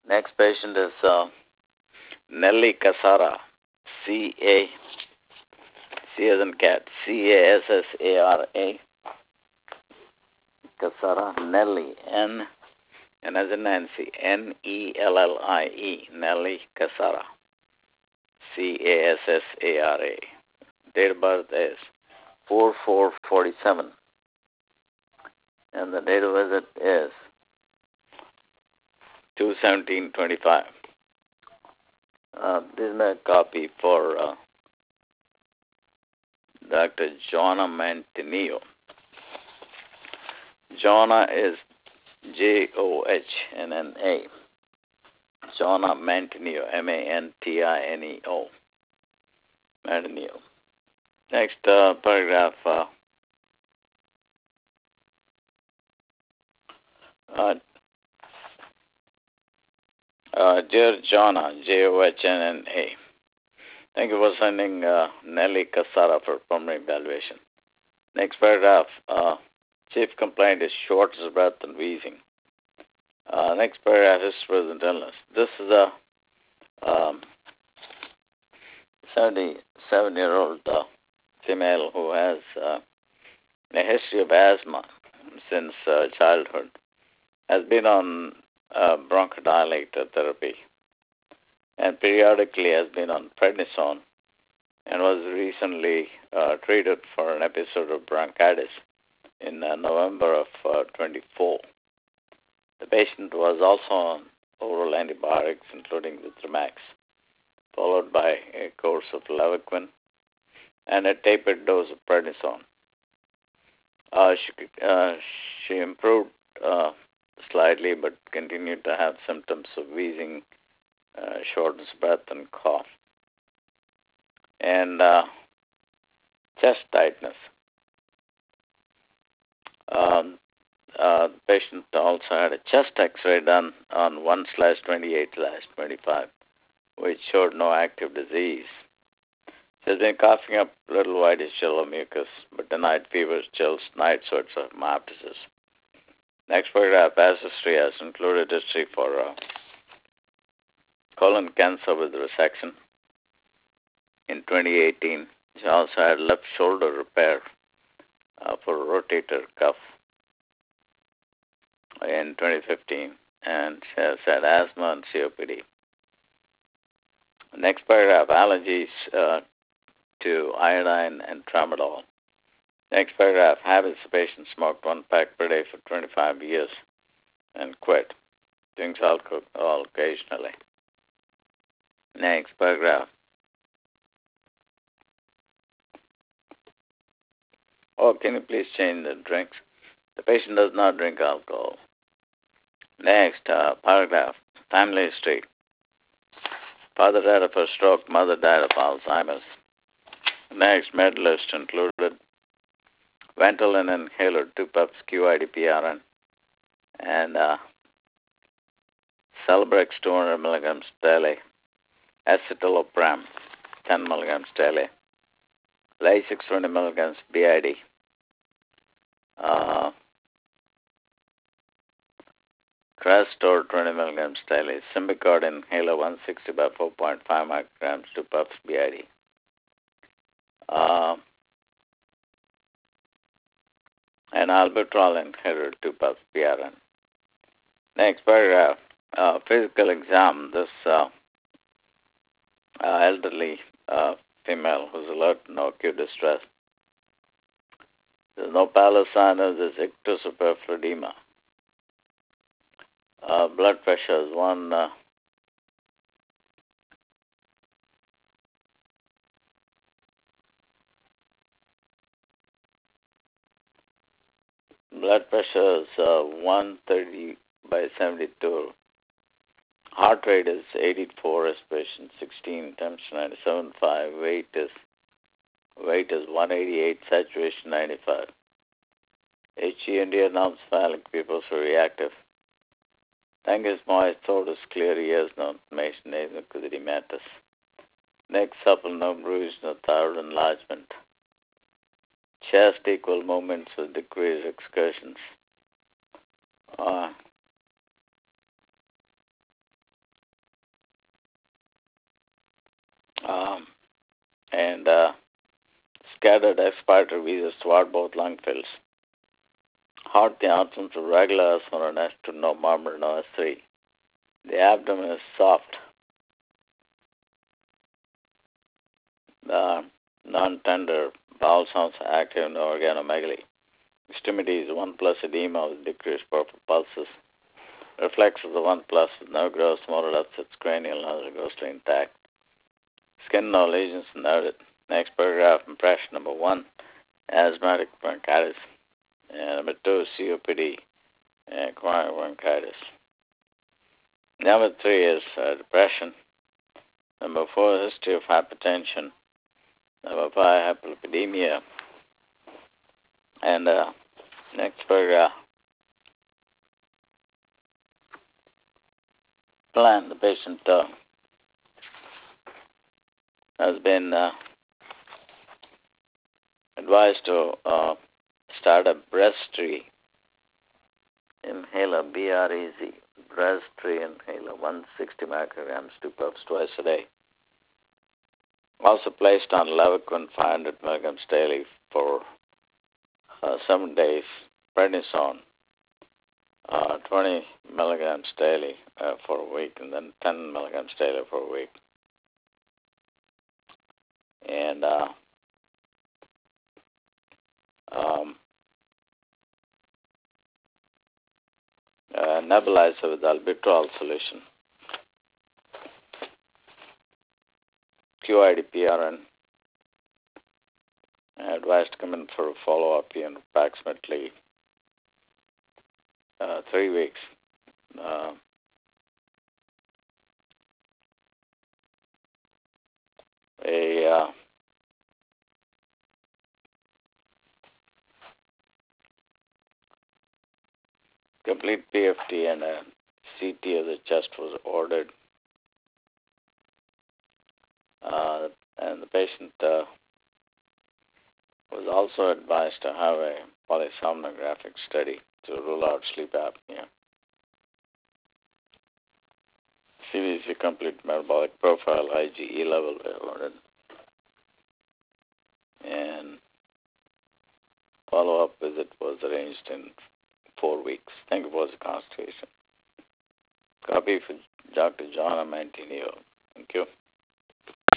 Next patient is Nelly Cassara, C-A, C as in cat, C-A-S-S-A-R-A, Cassara, Nelly, N, and as in Nancy, N-E-L-L-I-E, Nelly Cassara, C-A-S-S-A-R-A. Date of birth is 4/4/47, and the date of visit is 2/17/25. This is my copy for Dr. Joanna Mantineo. Joanna is Johna. Joanna Mantineo, Mantineo. Mantineo. Next paragraph. Dear Joanna, Johna. Thank you for sending Nelly Cassara for pulmonary evaluation. Next paragraph. Chief complaint is shortness of breath and wheezing. Next paragraph is present illness. This is a 77-year-old female who has a history of asthma since childhood. Has been on bronchodilator therapy and periodically has been on prednisone and was recently treated for an episode of bronchitis in November of 24. The patient was also on oral antibiotics, including Vitromax, followed by a course of Levaquin and a tapered dose of prednisone. She improved slightly, but continued to have symptoms of wheezing, shortness of breath, and cough, and chest tightness. The patient also had a chest X-ray done on 1/28/25, which showed no active disease. She has been coughing up little whitish yellow mucus, but denied fevers, chills, night sweats, or hemoptysis. Next paragraph, past history has included history for colon cancer with resection in 2018. She also had left shoulder repair for rotator cuff in 2015, and she has had asthma and COPD. Next paragraph, allergies to iodine and tramadol. Next paragraph, habits. The patient smoked 1 pack per day for 25 years and quit. Drinks alcohol occasionally. Next paragraph. Oh, can you please change the drinks? The patient does not drink alcohol. Next paragraph, family history. Father died of a stroke, mother died of Alzheimer's. Next, med list included Ventolin inhaler, 2 puffs QIDPRN, and Celebrex 200 milligrams daily, escitalopram 10 milligrams daily, Lasix 20 milligrams BID, Crestor 20 milligrams daily, Symbicort inhaler 160 by 4.5 micrograms, 2 puffs BID. And albuterol inhaler, 2 puffs PRN. Next paragraph, physical exam. This elderly female who's alert, no acute distress. There's no pallor sinus, there's ictus or peripheral edema. Blood pressure is 1. Blood pressure is 130 by 72. Heart rate is 84, respiration 16, temperature 97.5. Weight is 188, saturation 95. HE India norms phallic pupils are reactive. Tongue is moist, throat is clear, ears no inflammation, nasal erythematous. Neck supple, no bruise, no thyroid enlargement. Chest equal movements with decreased excursions. provided expiratory visas toward both lung fields. Heart, the absence of regular S1 and S2, no murmur, no S3. The abdomen is soft. Non-tender, bowel sounds active, no organomegaly. Extremity is 1 plus edema with decreased purple pulses. Reflexes of 1 plus with no gross motor upsets, cranial nasal intact. Skin, no lesions noted. Next paragraph, impression number 1, asthmatic bronchitis. And number 2, COPD, and chronic bronchitis. Number 3 is depression. Number 4, history of hypertension. Number 5, hyperlipidemia. And next paragraph, plan. The patient has been advised to start a Breztri inhaler, BREZ, Breztri inhaler, 160 micrograms, 2 puffs twice a day. Also placed on Levaquin 500 milligrams daily for 7 days, prednisone 20 milligrams daily for a week, and then 10 milligrams daily for a week. And nebulizer with albuterol solution, QID-PRN. Advised to come in for a follow-up in approximately 3 weeks. A complete PFT and a CT of the chest was ordered. And the patient was also advised to have a polysomnographic study to rule out sleep apnea. CBC complete metabolic profile, IgE level ordered. And follow-up visit was arranged in 4 weeks. Thank you for the consultation. Copy for Dr. John Amantino. Thank you.